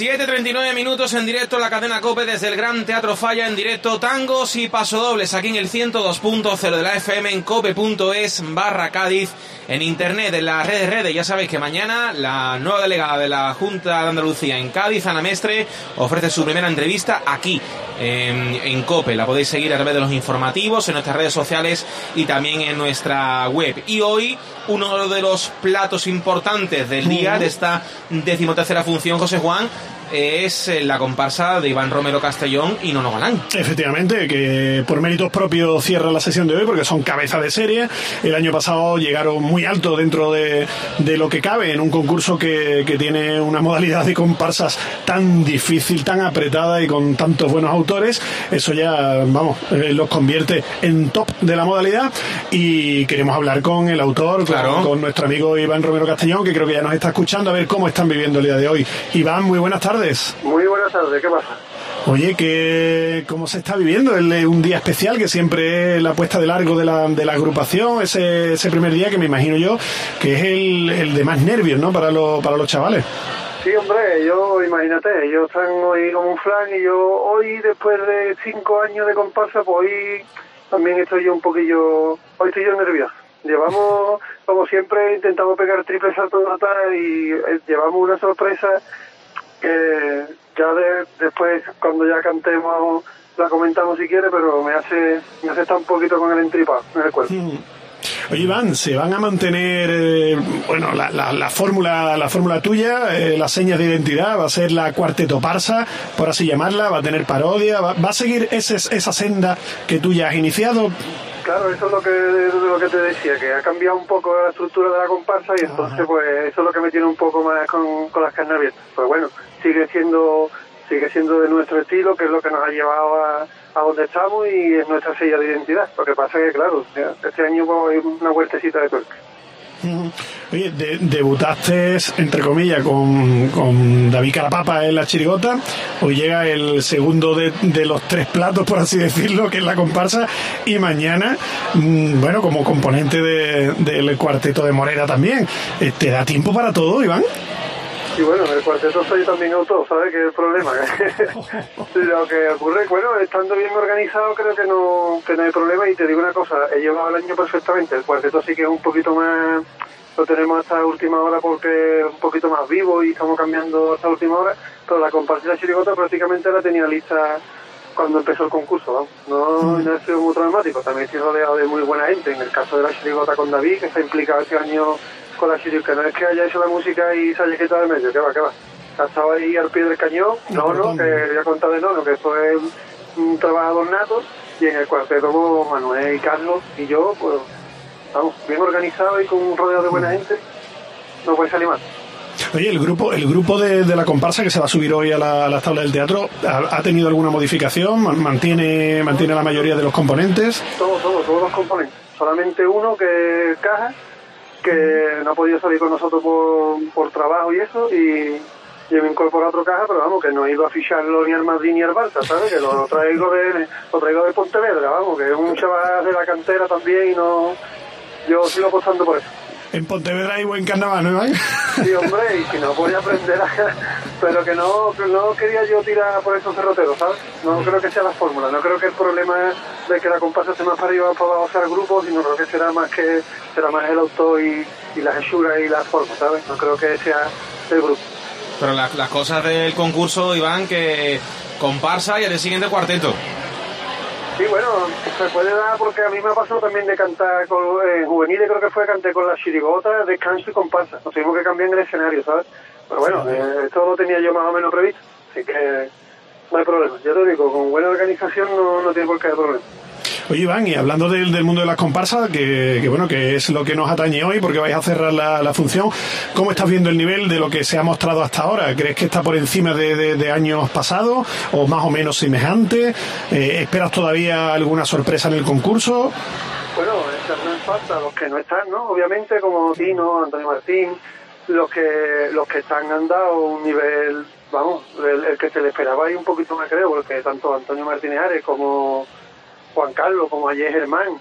7:39 minutos en directo en la cadena COPE desde el Gran Teatro Falla, en directo tangos y pasodobles aquí en el 102.0 de la FM, en cope.es/Cádiz, en internet, en las redes. Ya sabéis que mañana la nueva delegada de la Junta de Andalucía en Cádiz, Ana Mestre, ofrece su primera entrevista aquí en COPE. La podéis seguir a través de los informativos, en nuestras redes sociales y también en nuestra web. Y hoy uno de los platos importantes del día de esta 13ª función, José Juan, es la comparsa de Iván Romero Castellón y Nono Galán. Efectivamente, que por méritos propios cierra la sesión de hoy porque son cabeza de serie. El año pasado llegaron muy alto dentro de lo que cabe en un concurso que tiene una modalidad de comparsas tan difícil, tan apretada y con tantos buenos autores. Eso ya, los convierte en top de la modalidad, y queremos hablar con el autor, claro, con nuestro amigo Iván Romero Castellón, que creo que ya nos está escuchando, a ver cómo están viviendo el día de hoy. Iván, muy buenas tardes. Muy buenas tardes, ¿qué pasa? Oye, ¿cómo se está viviendo un día especial, que siempre es la puesta de largo de la agrupación, ese primer día que me imagino yo que es el de más nervios, ¿no?, para los chavales? Sí, hombre, imagínate, ellos están hoy como un flan, y yo hoy, después de 5 años de comparsa, pues hoy también estoy yo hoy estoy yo nervioso. Llevamos, como siempre, intentamos pegar triple salto de atrás y llevamos una sorpresa que ya después, cuando ya cantemos, la comentamos si quiere, pero me hace estar un poquito con el entripado en el cuerpo. Oye, Iván, ¿se van a mantener la fórmula tuya, las señas de identidad? ¿Va a ser la cuarteto parsa, por así llamarla? ¿Va a tener parodia? ¿Va a seguir esa senda que tú ya has iniciado? Claro, eso es lo que te decía, que ha cambiado un poco la estructura de la comparsa, y entonces pues eso es lo que me tiene un poco más con las carnes abiertas. Pues bueno, sigue siendo de nuestro estilo, que es lo que nos ha llevado a donde estamos, y es nuestra sella de identidad. Lo que pasa es que, claro, este año pues, hay una vueltecita de tuerca. Oye, debutaste, entre comillas, con David Carapapa en la chirigota. Hoy llega el segundo de los 3 platos, por así decirlo, que es la comparsa, y mañana, como componente del cuarteto de Morera también. ¿Te da tiempo para todo, Iván? Y bueno, el cuarteto soy también autor, ¿sabes? Que es el problema. Lo que ocurre, estando bien organizado, creo que no hay problema. Y te digo una cosa, he llevado el año perfectamente. El cuarteto sí que es un poquito más, lo tenemos hasta última hora porque es un poquito más vivo y estamos cambiando hasta última hora, pero la comparsa de la chirigota prácticamente la tenía lista cuando empezó el concurso, ¿no? No he sido muy traumático, también estoy rodeado de muy buena gente. En el caso de la chirigota con David, que está implicado este año con la chirigota, que no es que haya hecho la música y se haya quitado de medio, que va. Ha estado ahí al pie del cañón, que ya contado de Nono, que eso es un trabajador nato, y en el cuarteto como Manuel y Carlos y yo, pues bien organizado y con un rodeo de buena gente, no puede salir mal. Oye, el grupo de la comparsa que se va a subir hoy a las tablas del teatro, ¿ha tenido alguna modificación? ¿Mantiene la mayoría de los componentes? Todos los componentes. Solamente uno, que es Caja, que no ha podido salir con nosotros por trabajo y eso, y yo me incorporo a otro Caja, pero que no he ido a ficharlo ni al Madrid ni al Barça, ¿sabes? Que lo traigo de Pontevedra, que es un chaval de la cantera también, y yo sigo apostando por eso. En Pontevedra hay buen carnaval, ¿no, Iván? Sí, hombre, y si no voy a aprender pero que no quería yo tirar por esos cerroteros, ¿sabes? No creo que sea la fórmula, no creo que el problema de que la comparsa esté más para arriba o para abajo sea el grupo, sino creo que será más el autor y la hechura y la forma, ¿sabes? No creo que sea el grupo. Pero las cosas del concurso, Iván, que comparsa y al siguiente cuarteto. Sí, se puede dar, porque a mí me ha pasado también de cantar en juveniles, canté con la chirigota, descanso y comparsa. Nos tuvimos que cambiar en el escenario, ¿sabes? Pero esto lo tenía yo más o menos previsto, así que no hay problema. Yo te digo, con buena organización no tiene por qué haber problema. Oye, Iván, y hablando del mundo de las comparsas, que es lo que nos atañe hoy, porque vais a cerrar la función, ¿cómo estás viendo el nivel de lo que se ha mostrado hasta ahora? ¿Crees que está por encima de años pasados o más o menos semejante? ¿Esperas todavía alguna sorpresa en el concurso? Bueno, no falta los que no están, ¿no? Obviamente, como Tino, Antonio Martín, los que están han dado un nivel, el que se le esperaba ahí un poquito más, creo, porque tanto Antonio Martínez Ares como Juan Carlos, como ayer Germán,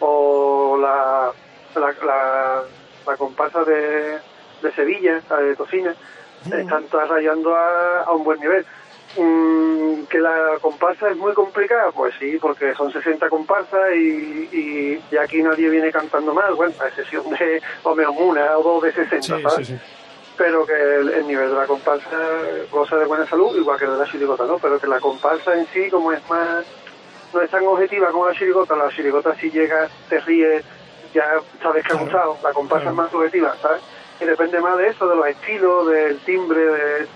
o la comparsa de Sevilla, la de Tocina, están todas rayando a un buen nivel. Que la comparsa es muy complicada, pues sí, porque son 60 comparsas y aquí nadie viene cantando mal, bueno, a excepción de o menos una o dos de 60, ¿sabes? Sí. Pero que el nivel de la comparsa goza de buena salud, igual que el de la chirigota, ¿no? Pero que la comparsa en sí, como es más, no es tan objetiva como la chirigota si llega, te ríes, ya sabes que ha gustado, la comparsa es más subjetiva, ¿sabes? Y depende más de eso, de los estilos, del timbre, de...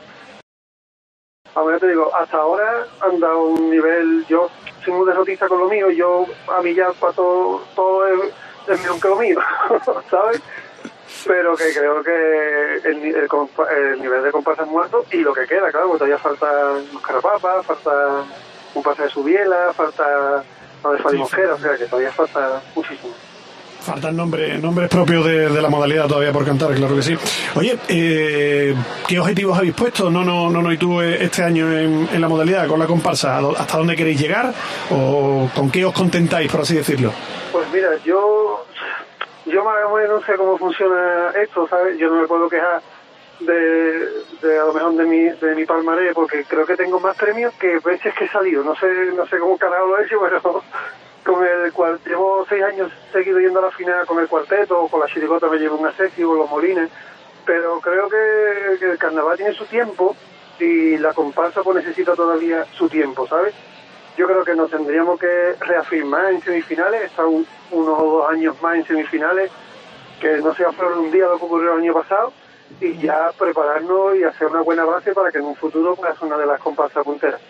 Ahora te digo, hasta ahora han dado un nivel, yo soy muy derrotista con lo mío, a mí ya para todo es mejor que lo mío, ¿sabes? Pero que creo que el nivel de comparsa es muerto y lo que queda, claro, porque todavía faltan los Carrapapas, falta un pase de Subiela, falta la de Fali Mosquera, o sea que todavía falta muchísimo. Faltan nombres propios de la modalidad todavía por cantar, claro que sí. Oye, ¿qué objetivos habéis puesto? No, y tú este año en la modalidad con la comparsa, ¿hasta dónde queréis llegar? ¿O con qué os contentáis, por así decirlo? Pues mira, yo más o menos no sé cómo funciona esto, ¿sabes? Yo no me puedo quejar de a lo mejor de mi palmarés, porque creo que tengo más premios que veces que he salido. No sé cómo carajo lo he hecho, pero llevo 6 años seguido yendo a la final con el cuarteto, o con la chirigota me llevo una sexy, o los molines, pero creo que el carnaval tiene su tiempo y la comparsa pues necesita todavía su tiempo, ¿sabes? Yo creo que nos tendríamos que reafirmar en semifinales, estar 1 o 2 años más en semifinales, que no sea solo un día lo que ocurrió el año pasado, y ya prepararnos y hacer una buena base para que en un futuro pueda ser una de las comparsas punteras.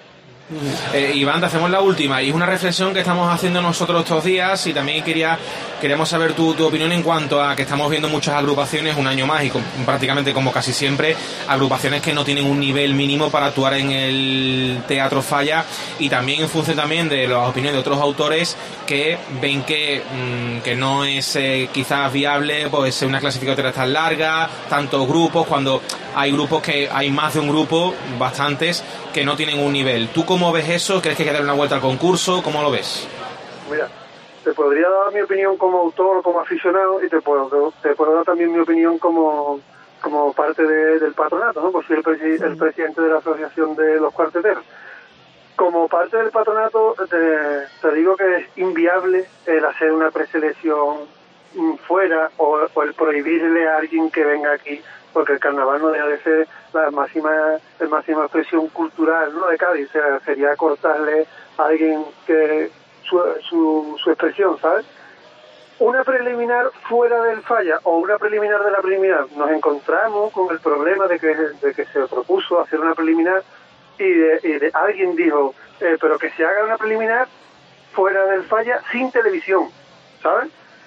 Iván, te hacemos la última, y es una reflexión que estamos haciendo nosotros estos días, y también queríamos saber tu opinión en cuanto a que estamos viendo muchas agrupaciones un año más, y prácticamente como casi siempre, agrupaciones que no tienen un nivel mínimo para actuar en el Teatro Falla, y también en función también de las opiniones de otros autores que ven que no es quizás viable pues una clasificatoria tan larga, tantos grupos, cuando hay grupos que hay más de un grupo, bastantes, que no tienen un nivel. ¿Tú cómo ves eso? ¿Crees que hay que darle una vuelta al concurso? ¿Cómo lo ves? Mira, te podría dar mi opinión como autor, como aficionado, y te puedo dar también mi opinión como parte del patronato, ¿no? Pues soy el presidente de la Asociación de los Cuarteteros. Como parte del patronato, te digo que es inviable el hacer una preselección fuera o el prohibirle a alguien que venga aquí, porque el carnaval no deja de ser la máxima expresión cultural, ¿no?, de Cádiz. O sea, sería cortarle a alguien que su expresión, ¿sabes? Una preliminar fuera del Falla o una preliminar de la preliminar, nos encontramos con el problema de que se propuso hacer una preliminar y alguien dijo, pero que se haga una preliminar fuera del Falla sin televisión, ¿sabes?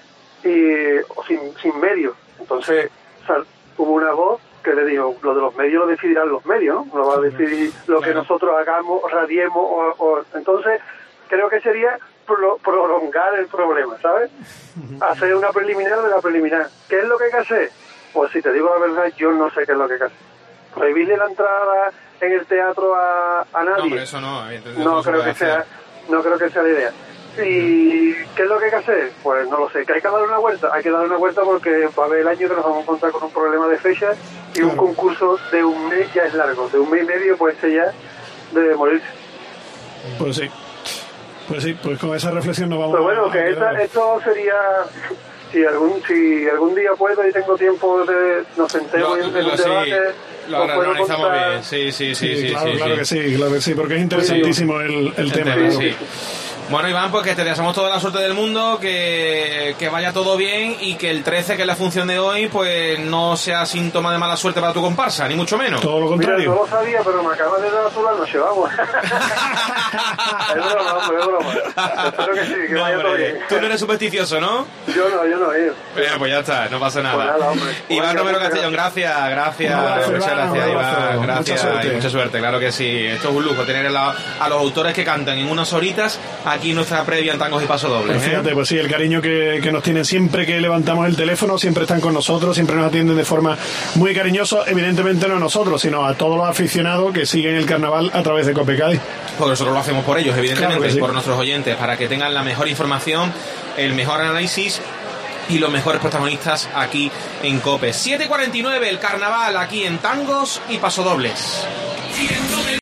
O sin medios. Entonces hubo una voz que le dijo, lo de los medios lo decidirán los medios, ¿no? No va a decidir lo que nosotros hagamos, radiemos entonces creo que sería prolongar el problema, ¿sabes? Hacer una preliminar de la preliminar. ¿Qué es lo que hay que hacer? Pues si te digo la verdad, yo no sé qué es lo que hay que hacer. Prohibirle la entrada en el teatro a nadie. No, hombre, eso no. No creo que sea la idea. ¿Y qué es lo que hay que hacer? Pues no lo sé, que hay que darle una vuelta. Hay que darle una vuelta porque va a haber el año que nos vamos a encontrar con un problema de fechas y un concurso de un mes ya es largo. De un mes y medio puede ser ya de morirse. Pues sí, pues con esa reflexión nos vamos a... Pero bueno, que esto sería... Si algún día puedo y tengo tiempo nos sentemos en un debate... Lo analizamos bien, sí. Claro que sí, porque es interesantísimo el tema. Sí. Bueno, Iván, pues que te deseamos toda la suerte del mundo, que vaya todo bien y que el 13, que es la función de hoy, pues no sea síntoma de mala suerte para tu comparsa, ni mucho menos. Todo lo contrario. Mira, no lo sabía, pero me acabas de dar toda la noche, vamos. Es broma. Espero que sí, que vaya todo bien. Tú no eres supersticioso, ¿no? Yo no. Bueno, pues ya está, no pasa nada. Pues nada, hombre. Iván Romero Castellón, gracias. Muchas gracias, Iván. Gracias y mucha suerte, claro que sí. Esto es un lujo, tener a los autores que cantan en unas horitas aquí nuestra previa en Tangos y Pasodobles. Pues fíjate, pues sí, el cariño que nos tienen siempre que levantamos el teléfono, siempre están con nosotros, siempre nos atienden de forma muy cariñosa, evidentemente no a nosotros, sino a todos los aficionados que siguen el carnaval a través de COPE Cádiz. Porque nosotros lo hacemos por ellos, evidentemente, claro sí. Por nuestros oyentes, para que tengan la mejor información, el mejor análisis y los mejores protagonistas aquí en COPE. 7:49 el carnaval aquí en Tangos y Pasodobles.